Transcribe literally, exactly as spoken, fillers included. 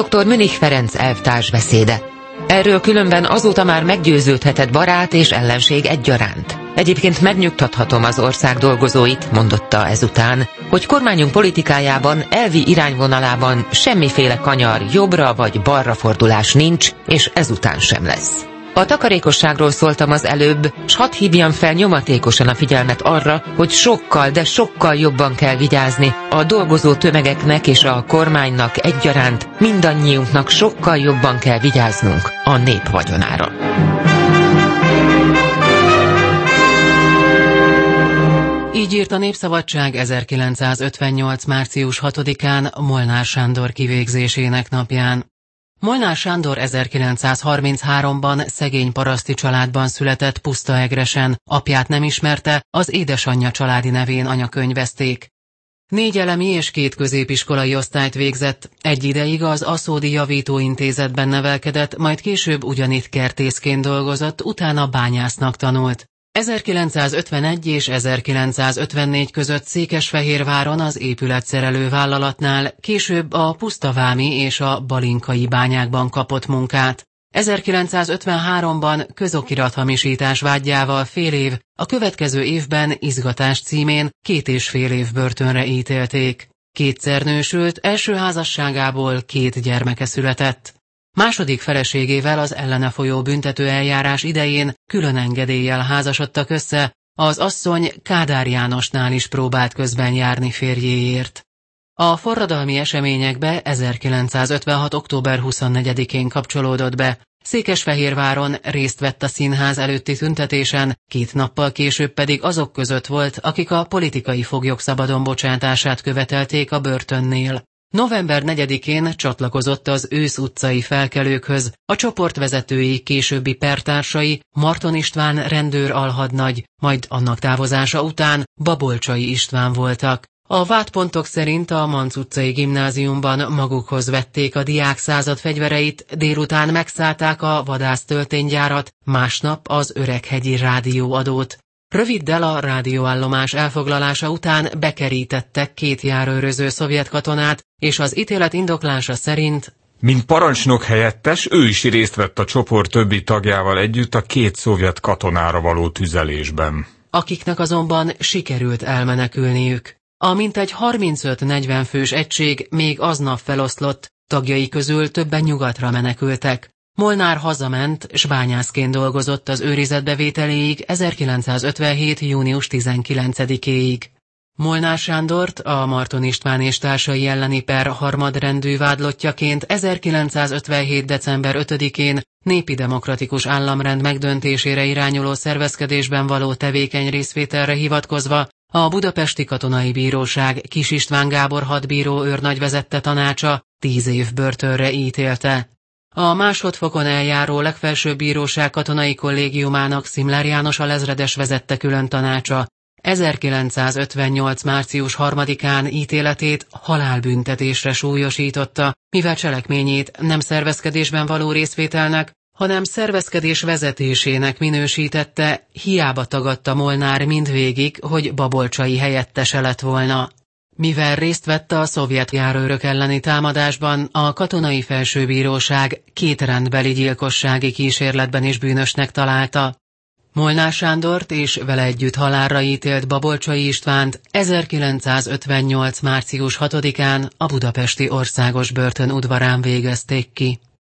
doktor Münich Ferenc elvtárs beszéde. Erről különben azóta már meggyőződhetett barát és ellenség egyaránt. Egyébként megnyugtathatom az ország dolgozóit, mondotta ezután, hogy kormányunk politikájában, elvi irányvonalában semmiféle kanyar, jobbra vagy balra fordulás nincs, és ezután sem lesz. A takarékosságról szóltam az előbb, s hadd hívjam fel nyomatékosan a figyelmet arra, hogy sokkal, de sokkal jobban kell vigyázni a dolgozó tömegeknek és a kormánynak egyaránt, mindannyiunknak sokkal jobban kell vigyáznunk a nép vagyonára. Így írt a Népszabadság ezerkilencszázötvennyolc. március hatodikán Molnár Sándor kivégzésének napján. Molnár Sándor ezerkilencszázharminchárom-ban szegény paraszti családban született Pusztaegresen, apját nem ismerte, az édesanyja családi nevén anyakönyvezték. Négy elemi és két középiskolai osztályt végzett, egy ideig az Aszódi Javítóintézetben nevelkedett, majd később ugyanitt kertészként dolgozott, utána bányásznak tanult. ezerkilencszázötvenegy és ezerkilencszázötvennégy között Székesfehérváron az épületszerelő vállalatnál, később a pusztavámi és a balinkai bányákban kapott munkát. ezerkilencszázötvenháromban közokirathamisítás vádjával fél év, a következő évben izgatás címén két és fél év börtönre ítélték. Kétszer nősült, első házasságából két gyermeke született. Második feleségével az ellene folyó büntető eljárás idején külön engedéllyel házasodtak össze, az asszony Kádár Jánosnál is próbált közben járni férjéért. A forradalmi eseményekbe ezerkilencszázötvenhat. október huszonnegyedikén kapcsolódott be, Székesfehérváron részt vett a színház előtti tüntetésen, két nappal később pedig azok között volt, akik a politikai foglyok szabadon bocsátását követelték a börtönnél. november negyedikén csatlakozott az Ősz utcai felkelőkhöz, a csoport vezetői, későbbi pertársai, Marton István rendőr alhadnagy, majd annak távozása után Babolcsai István voltak. A vádpontok szerint a Manc utcai gimnáziumban magukhoz vették a diák század fegyvereit, délután megszállták a vadásztölténygyárat, másnap az Öreghegyi rádióadót. Röviddel a rádióállomás elfoglalása után bekerítettek két járőröző szovjet katonát, és az ítélet indoklása szerint mint parancsnok helyettes, ő is részt vett a csoport többi tagjával együtt a két szovjet katonára való tüzelésben, akiknek azonban sikerült elmenekülniük. A mintegy harmincöt-negyven fős egység még aznap feloszlott, tagjai közül többen nyugatra menekültek. Molnár hazament, s bányászként dolgozott az őrizetbevételéig ezerkilencszázötvenhét. június tizenkilencedikéig. Molnár Sándort a Marton István és társai elleni per harmadrendű vádlottjaként ezerkilencszázötvenhét. december ötödikén népi demokratikus államrend megdöntésére irányuló szervezkedésben való tevékeny részvételre hivatkozva a Budapesti Katonai Bíróság Kis István Gábor hadbíró őrnagy vezette tanácsa tíz év börtönre ítélte. A másodfokon eljáró legfelsőbb bíróság katonai kollégiumának Szimler János alezredes vezette külön tanácsa ezerkilencszázötvennyolc. március harmadikán ítéletét halálbüntetésre súlyosította, mivel cselekményét nem szervezkedésben való részvételnek, hanem szervezkedés vezetésének minősítette, hiába tagadta Molnár mindvégig, hogy Babolcsai helyettese lett volna. Mivel részt vett a szovjet járőrök elleni támadásban, a katonai felsőbíróság két rendbeli gyilkossági kísérletben is bűnösnek találta. Molnár Sándort és vele együtt halálra ítélt Babolcsai Istvánt ezerkilencszázötvennyolc. március hatodikán a budapesti Országos Börtön udvarán végezték ki.